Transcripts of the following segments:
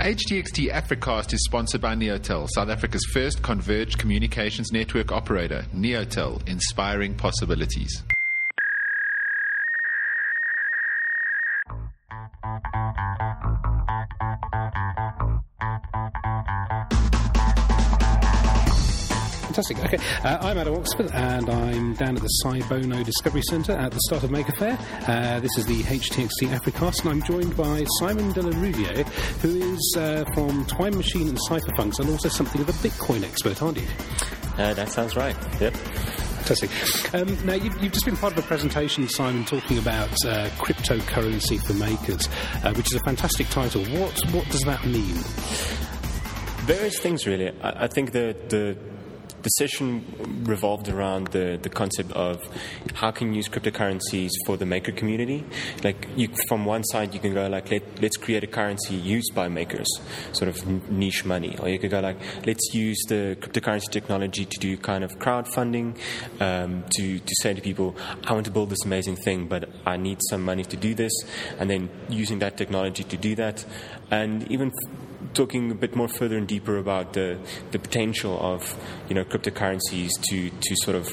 HTXT Africast is sponsored by Neotel, South Africa's first converged communications network operator. Neotel, inspiring possibilities. Fantastic. Okay, I'm Adam Oxford, and I'm down at the Cybono Discovery Centre at the start of Maker Fair. This is the HTXT Africast, and I'm joined by Simon de la Rouvière, who is from Time Machine and Cypherpunks, and also something of a Bitcoin expert, aren't you? That sounds right. Yep. Fantastic. Now, you've just been part of a presentation, Simon, talking about cryptocurrency for makers, which is a fantastic title. What does that mean? Various things, really. I think the session revolved around the concept of how can you use cryptocurrencies for the maker community. Like, from one side, you can go like, let's create a currency used by makers, sort of niche money. Or you could go like, let's use the cryptocurrency technology to do kind of crowdfunding, to say to people, I want to build this amazing thing, but I need some money to do this, and then using that technology to do that. And even talking a bit more further and deeper about the potential of cryptocurrencies to sort of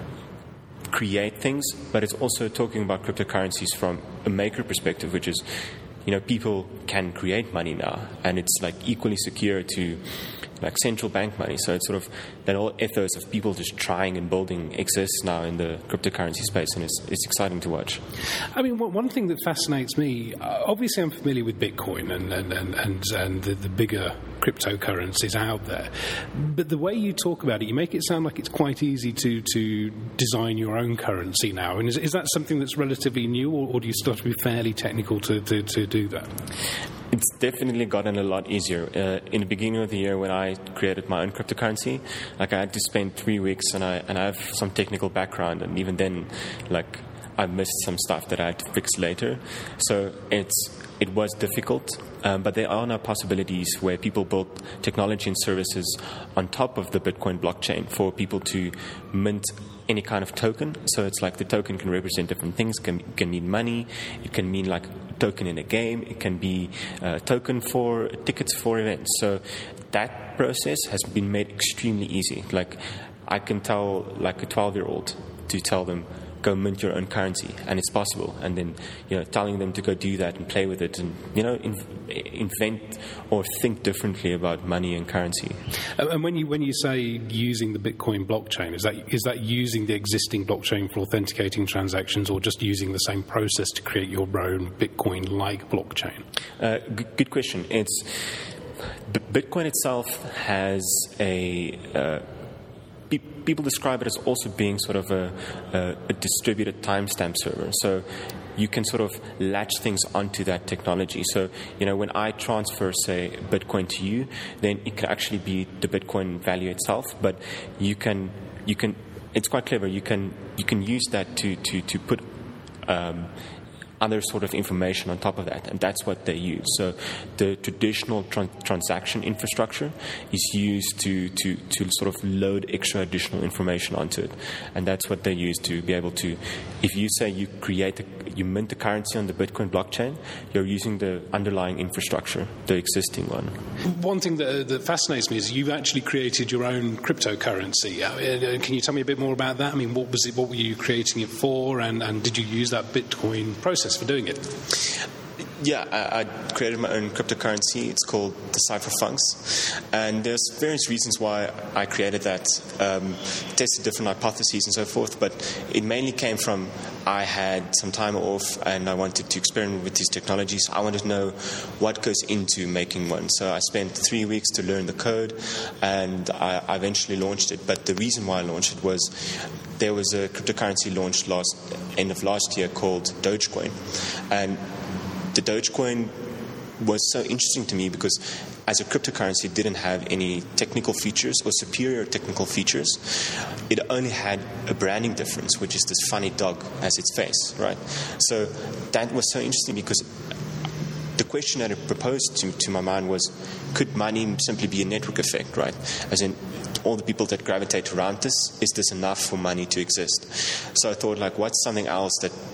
create things, but it's also talking about cryptocurrencies from a maker perspective, which is people can create money now, and it's like equally secure to like central bank money. So it's sort of that whole ethos of people just trying and building exists now in the cryptocurrency space, and it's exciting to watch. I mean, one thing that fascinates me, obviously I'm familiar with Bitcoin and the bigger cryptocurrencies out there, but the way you talk about it, you make it sound like it's quite easy to design your own currency now. And is that something that's relatively new, or do you still have to be fairly technical to do that? It's definitely gotten a lot easier. In the beginning of the year, when I created my own cryptocurrency, like I had to spend 3 weeks, and I have some technical background, and even then, like I missed some stuff that I had to fix later. So it was difficult, but there are now possibilities where people build technology and services on top of the Bitcoin blockchain for people to mint any kind of token. So it's like the token can represent different things. It can mean money. It can mean like a token in a game. It can be a token for tickets for events. So that process has been made extremely easy. Like I can tell like a 12-year-old to tell them, go mint your own currency, and it's possible. And then, telling them to go do that and play with it, and invent or think differently about money and currency. And when you say using the Bitcoin blockchain, is that using the existing blockchain for authenticating transactions, or just using the same process to create your own Bitcoin-like blockchain? Good question. It's Bitcoin itself has a people describe it as also being sort of a distributed timestamp server. So you can sort of latch things onto that technology. So, when I transfer, say, Bitcoin to you, then it can actually be the Bitcoin value itself, but you can it's quite clever. You can use that to put other sort of information on top of that, and that's what they use. So the traditional transaction infrastructure is used to sort of load extra additional information onto it, and that's what they use to be able to, if you say you mint the currency on the Bitcoin blockchain, you're using the underlying infrastructure, the existing one. One thing that fascinates me is you've actually created your own cryptocurrency. Can you tell me a bit more about that? I mean, what were you creating it for, and did you use that Bitcoin process for doing it? Yeah, I created my own cryptocurrency. It's called the Cypherpunks, and there's various reasons why I created that. Tested different hypotheses and so forth, but it mainly came from I had some time off and I wanted to experiment with these technologies. I wanted to know what goes into making one. So I spent 3 weeks to learn the code, and I eventually launched it. But the reason why I launched it was there was a cryptocurrency launched end of last year called Dogecoin, and the Dogecoin was so interesting to me because as a cryptocurrency, it didn't have any technical features or superior technical features. It only had a branding difference, which is this funny dog as its face, right? So that was so interesting because the question that it proposed to my mind was, could money simply be a network effect, right? As in, all the people that gravitate around this, is this enough for money to exist? So I thought, like, what's something else that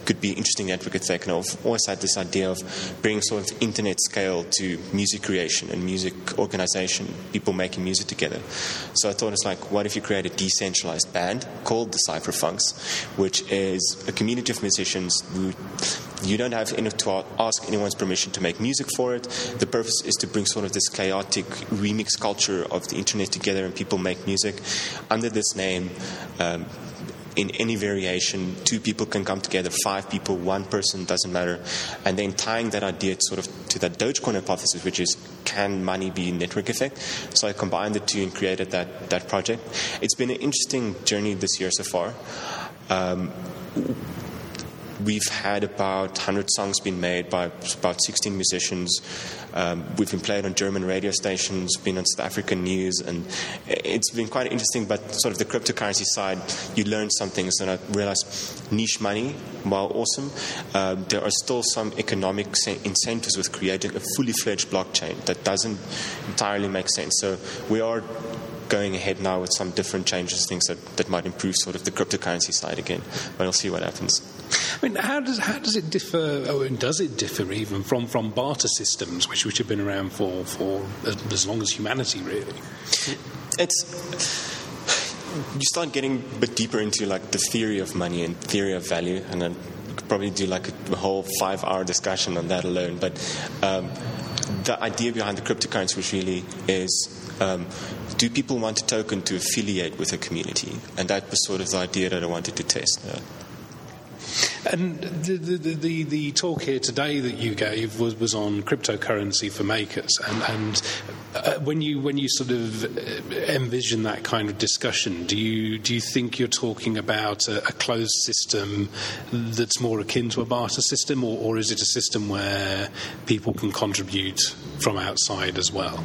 could be interesting network effect. And I've always had this idea of bringing sort of internet scale to music creation and music organization, people making music together. So I thought it's like, what if you create a decentralized band called the Cypherfunks, which is a community of musicians who you don't have to ask anyone's permission to make music for it. The purpose is to bring sort of this chaotic remix culture of the internet together, and people make music under this name. In any variation, 2 people can come together, 5 people, 1 person, doesn't matter. And then tying that idea sort of to that Dogecoin hypothesis, which is, can money be a network effect? So I combined the two and created that project. It's been an interesting journey this year so far. We've had about 100 songs being made by about 16 musicians. We've been played on German radio stations, been on South African news, and it's been quite interesting. But sort of the cryptocurrency side, you learn some things, and I realized niche money, while awesome, there are still some economic incentives with creating a fully fledged blockchain that doesn't entirely make sense. So we are going ahead now with some different changes, things that might improve sort of the cryptocurrency side again. But we'll see what happens. I mean, how does it differ, or does it differ even from barter systems, which have been around for as long as humanity, really? You start getting a bit deeper into like the theory of money and theory of value, and then you could probably do like a whole 5-hour discussion on that alone. But the idea behind the cryptocurrency, which really is, do people want a token to affiliate with a community? And that was sort of the idea that I wanted to test. And the talk here today that you gave was on cryptocurrency for makers, and when you sort of envision that kind of discussion, do you think you're talking about a closed system that's more akin to a barter system, or is it a system where people can contribute from outside as well?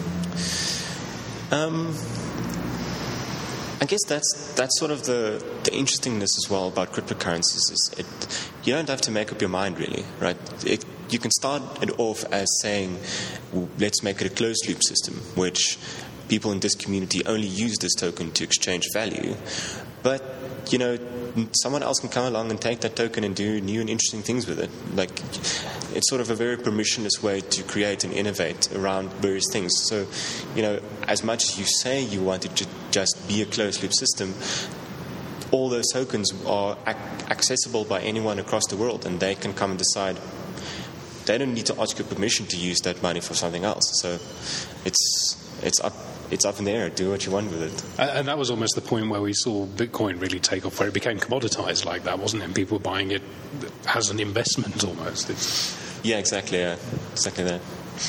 I guess that's sort of the interestingness as well about cryptocurrencies is you don't have to make up your mind really, right? You can start it off as saying, let's make it a closed loop system, which people in this community only use this token to exchange value. But, someone else can come along and take that token and do new and interesting things with it. Like, it's sort of a very permissionless way to create and innovate around various things. So, as much as you say you want it to just be a closed loop system, all those tokens are accessible by anyone across the world, and they can come and decide. They don't need to ask your permission to use that money for something else. So it's up in the air. Do what you want with it. And that was almost the point where we saw Bitcoin really take off, where it became commoditized like that, wasn't it? And people were buying it as an investment almost. Yeah, exactly. Yeah, exactly that.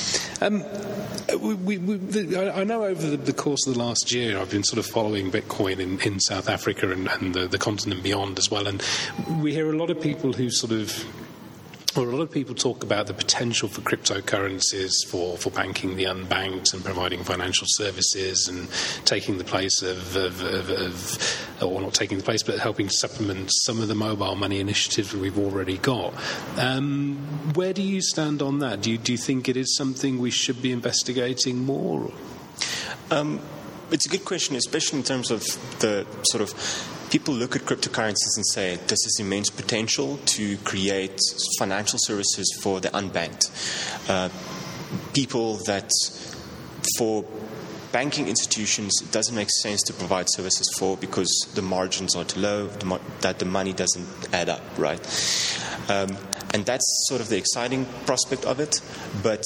I know over the course of the last year I've been sort of following Bitcoin in South Africa and the continent beyond as well, and we hear a lot of people who a lot of people talk about the potential for cryptocurrencies for banking the unbanked and providing financial services and taking the place or not taking the place, but helping supplement some of the mobile money initiatives that we've already got. Where do you stand on that? Do you think it is something we should be investigating more? It's a good question, especially in terms of the sort of people look at cryptocurrencies and say this is immense potential to create financial services for the unbanked. People that for banking institutions it doesn't make sense to provide services for because the margins are too low, that the money doesn't add up, right? And that's sort of the exciting prospect of it, but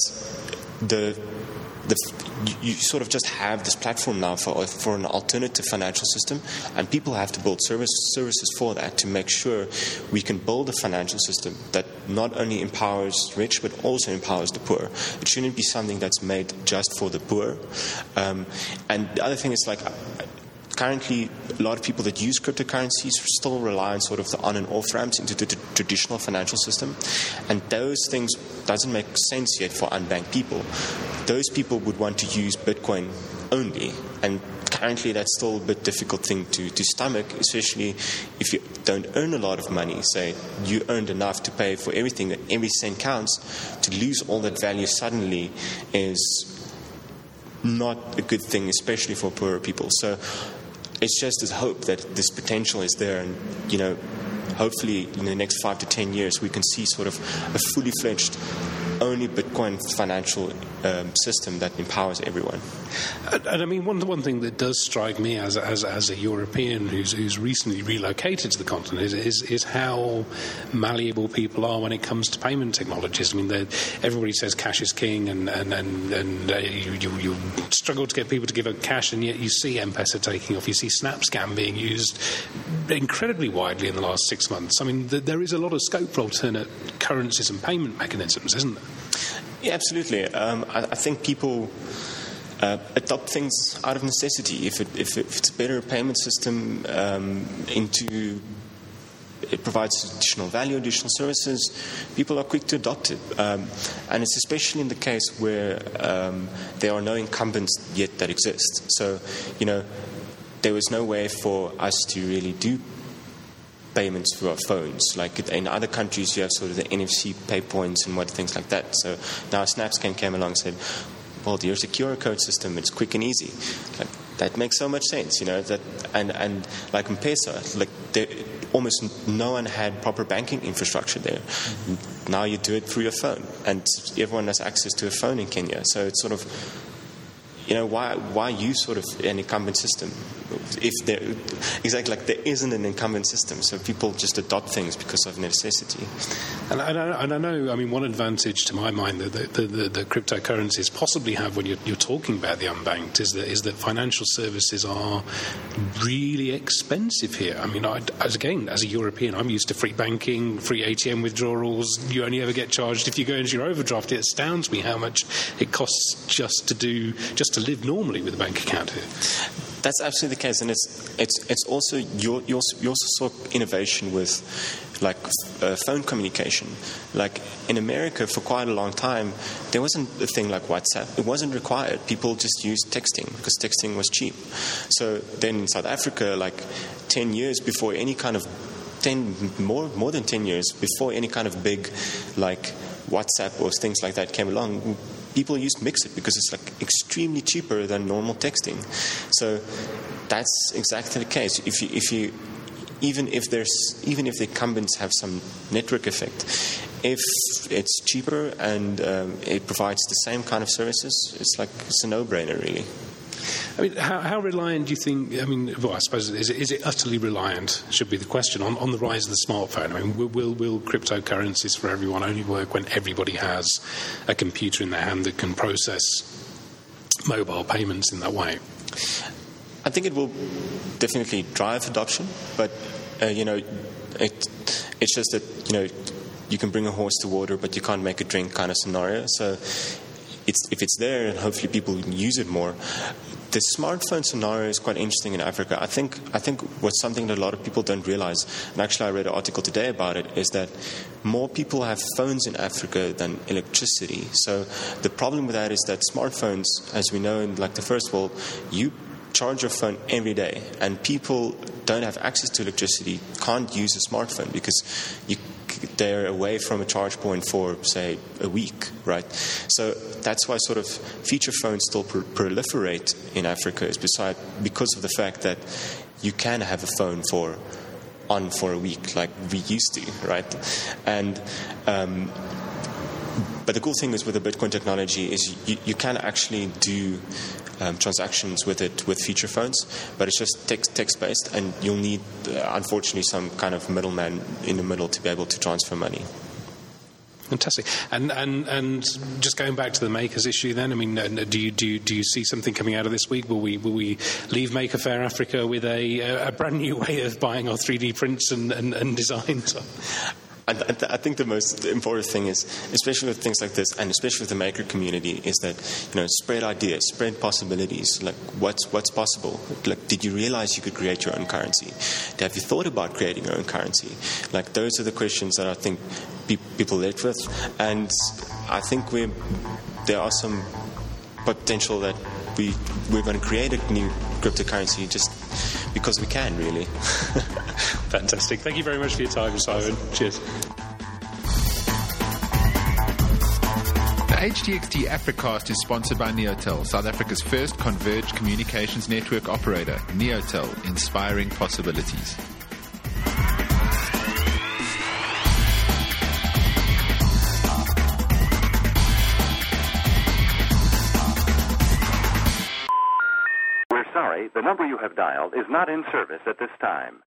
you sort of just have this platform now for an alternative financial system, and people have to build services for that to make sure we can build a financial system that not only empowers rich but also empowers the poor. It shouldn't be something that's made just for the poor. And the other thing is currently, a lot of people that use cryptocurrencies still rely on sort of the on and off ramps into the traditional financial system, and those things doesn't make sense yet for unbanked people. Those people would want to use Bitcoin only, and currently that's still a bit difficult thing to stomach, especially if you don't earn a lot of money. Say you earned enough to pay for everything, that every cent counts. To lose all that value suddenly is not a good thing, especially for poorer people. So it's just this hope that this potential is there, and hopefully in the next 5 to 10 years we can see sort of a fully fledged only Bitcoin financial system that empowers everyone. And I mean, one thing that does strike me as a European who's recently relocated to the continent is how malleable people are when it comes to payment technologies. I mean, everybody says cash is king, and you struggle to get people to give up cash, and yet you see M-Pesa taking off. You see SnapScan being used incredibly widely in the last 6 months. I mean, there is a lot of scope for alternate currencies and payment mechanisms, isn't there? Yeah, absolutely. I think people adopt things out of necessity. If it's a better payment system, it provides additional value, additional services, people are quick to adopt it. And it's especially in the case where there are no incumbents yet that exist. So, there was no way for us to really do payments through our phones. Like in other countries, you have sort of the NFC pay points and things like that. So now SnapScan came along and said, well, here's a QR code system. It's quick and easy. Like, that makes so much sense, that and like M-Pesa, almost no one had proper banking infrastructure there. Mm-hmm. Now you do it through your phone, and everyone has access to a phone in Kenya. So it's sort of, why use sort of an incumbent system? If there isn't an incumbent system, so people just adopt things because of necessity. And I know, I mean, one advantage to my mind that the cryptocurrencies possibly have when you're talking about the unbanked is that financial services are really expensive here. I mean, as a European, I'm used to free banking, free ATM withdrawals. You only ever get charged if you go into your overdraft. It astounds me how much it costs just to live normally with a bank account here. That's absolutely the case, and it's also you also saw innovation with phone communication. Like in America, for quite a long time, there wasn't a thing like WhatsApp. It wasn't required. People just used texting because texting was cheap. So then in South Africa, 10 years before any kind of more than 10 years before any kind of big WhatsApp or things like that came along, people used Mixit because it's extremely cheaper than normal texting. So that's exactly the case. Even if the incumbents have some network effect, if it's cheaper and it provides the same kind of services, it's a no-brainer, really. I mean, how reliant do you think? I mean, I suppose is it utterly reliant? Should be the question on the rise of the smartphone. I mean, will cryptocurrencies for everyone only work when everybody has a computer in their hand that can process mobile payments in that way? I think it will definitely drive adoption, but it's just that you can bring a horse to water, but you can't make it drink kind of scenario. So if it's there, and hopefully people use it more. The smartphone scenario is quite interesting in Africa. I think what's something that a lot of people don't realize, and actually I read an article today about it, is that more people have phones in Africa than electricity. So the problem with that is that smartphones, as we know in the first world, you charge your phone every day, and people don't have access to electricity, can't use a smartphone because they're away from a charge point for, say, a week, right? So that's why sort of feature phones still proliferate in Africa, is because of the fact that you can have a phone for a week like we used to, right? And but the cool thing is with the Bitcoin technology is you can actually do transactions with it with feature phones, but it's just text-based, and you'll need, unfortunately, some kind of middleman in the middle to be able to transfer money. Fantastic. And just going back to the Makers issue, then, I mean, do you see something coming out of this week? Will we leave Maker Faire Africa with a brand new way of buying our 3D prints and designs? I think the most important thing is, especially with things like this, and especially with the maker community, is that spread ideas, spread possibilities. Like what's possible? Like, did you realize you could create your own currency? Have you thought about creating your own currency? Like, those are the questions that I think people live with, and I think there are some potential that we're going to create a new cryptocurrency just because we can, really. Fantastic. Thank you very much for your time, Simon. Cheers. The HTXT Africast is sponsored by Neotel, South Africa's first converged communications network operator. Neotel, inspiring possibilities. sorry, the number you have dialed is not in service at this time.